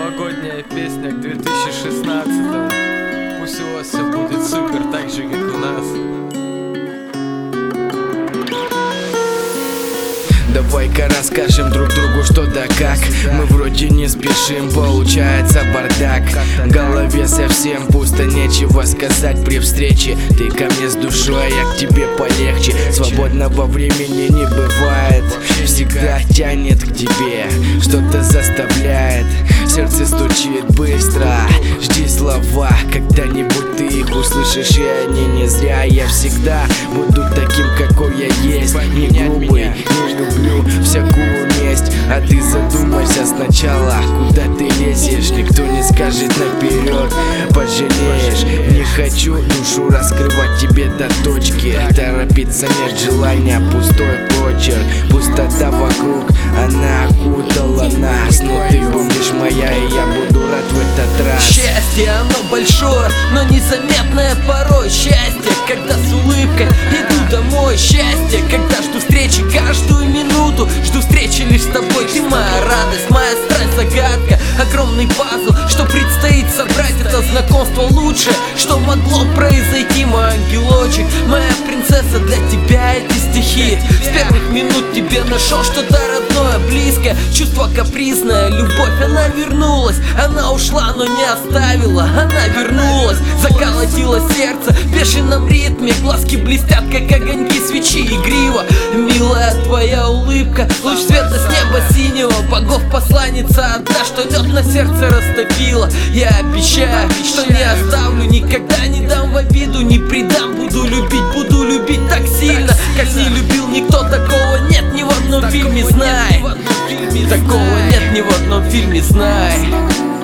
новогодняя песня к 2016-му. Пусть у вас все будет супер, так же как у нас. Давай-ка расскажем друг другу что да как. Мы вроде не спешим, получается бардак. В голове совсем пусто, нечего сказать при встрече. Ты ко мне с душой, я к тебе полегче. Свободного времени не бывает, всегда тянет к тебе, что-то заставляет. Сердце стучит быстро, жди слова, когда-нибудь ты их услышишь, и они не зря. Я всегда буду таким, какой я есть, не грубый, не люблю всякую месть. А ты задумайся сначала, куда ты лезешь. Никто не скажет наперед, пожалеешь. Не хочу душу раскрывать тебе до точки. Торопиться нет желания, пустой почерк. Пустота вокруг, она окутала нас. Но ты будешь моя, и я буду рад в этот раз. Счастье, оно большое, но незаметное порой. Счастье, когда с улыбкой иду домой. Счастье, когда жду встречи каждую минуту. Жду встречи лишь с тобой. Ты моя радость, моя страсть, загадка. Огромный пазл, что предстоит собрать. Это знакомство лучше, что могло произойти. Мой ангелочек, моя принцесса, для тебя эти стихи. С первых минут тебе нашел что-то родное, близкое. Чувство капризное, любовь, она вернулась. Она ушла, но не оставила. Она вернулась, заколотила сердце в бешеном ритме. Глазки блестят, как огоньки свечи, игриво. Милая твоя улыбка, луч света с неба синего. Богов посланница одна, что лед на сердце растопила. Я обещаю, что не оставлю, никогда не дам в обиду, не предам. Буду любить так сильно, как не любил никто. Такого нет ни в одном фильме, знай. Такого нет ни в одном фильме, знай.